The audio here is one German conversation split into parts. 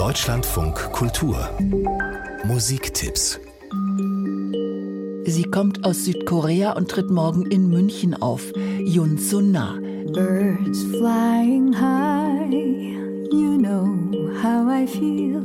Deutschlandfunk Kultur Musiktipps. Sie kommt aus Südkorea und tritt morgen in München auf. Yoon So-na. Birds flying high, you know how I feel.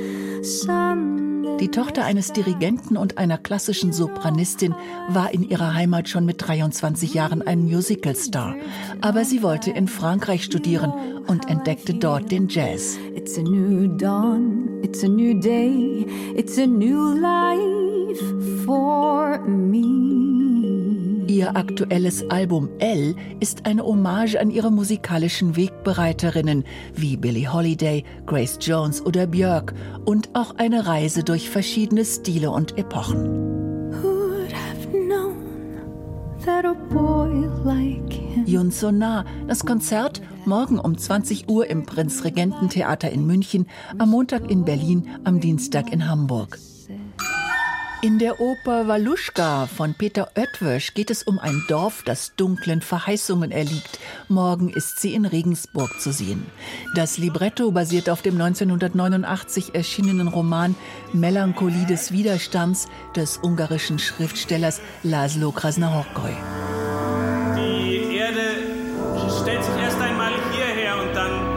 Die Tochter eines Dirigenten und einer klassischen Sopranistin war in ihrer Heimat schon mit 23 Jahren ein Musicalstar. Aber sie wollte in Frankreich studieren und entdeckte dort den Jazz. It's a new dawn, it's a new day, it's a new life for me. Ihr aktuelles Album Elle ist eine Hommage an ihre musikalischen Wegbereiterinnen wie Billie Holiday, Grace Jones oder Björk und auch eine Reise durch verschiedene Stile und Epochen. Who'd have known that a boy like him? Yoon So-na, das Konzert morgen um 20 Uhr im Prinzregententheater in München, am Montag in Berlin, am Dienstag in Hamburg. In der Oper Waluschka von Peter Oetwösch geht es um ein Dorf, das dunklen Verheißungen erliegt. Morgen ist sie in Regensburg zu sehen. Das Libretto basiert auf dem 1989 erschienenen Roman Melancholie des Widerstands des ungarischen Schriftstellers László Krasznahorkai. Die Erde stellt sich erst einmal hierher und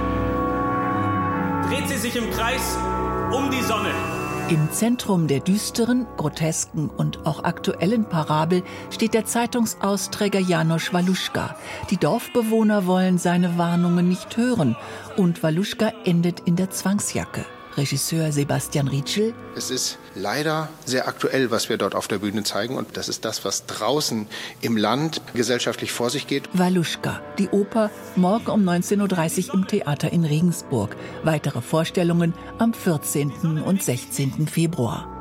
dann dreht sie sich im Kreis um die Sonne. Im Zentrum der düsteren, grotesken und auch aktuellen Parabel steht der Zeitungsausträger János Waluschka. Die Dorfbewohner wollen seine Warnungen nicht hören und Waluschka endet in der Zwangsjacke. Regisseur Sebastian Rietschel. Es ist leider sehr aktuell, was wir dort auf der Bühne zeigen. Und das ist das, was draußen im Land gesellschaftlich vor sich geht. Waluschka, die Oper, morgen um 19.30 Uhr im Theater in Regensburg. Weitere Vorstellungen am 14. und 16. Februar.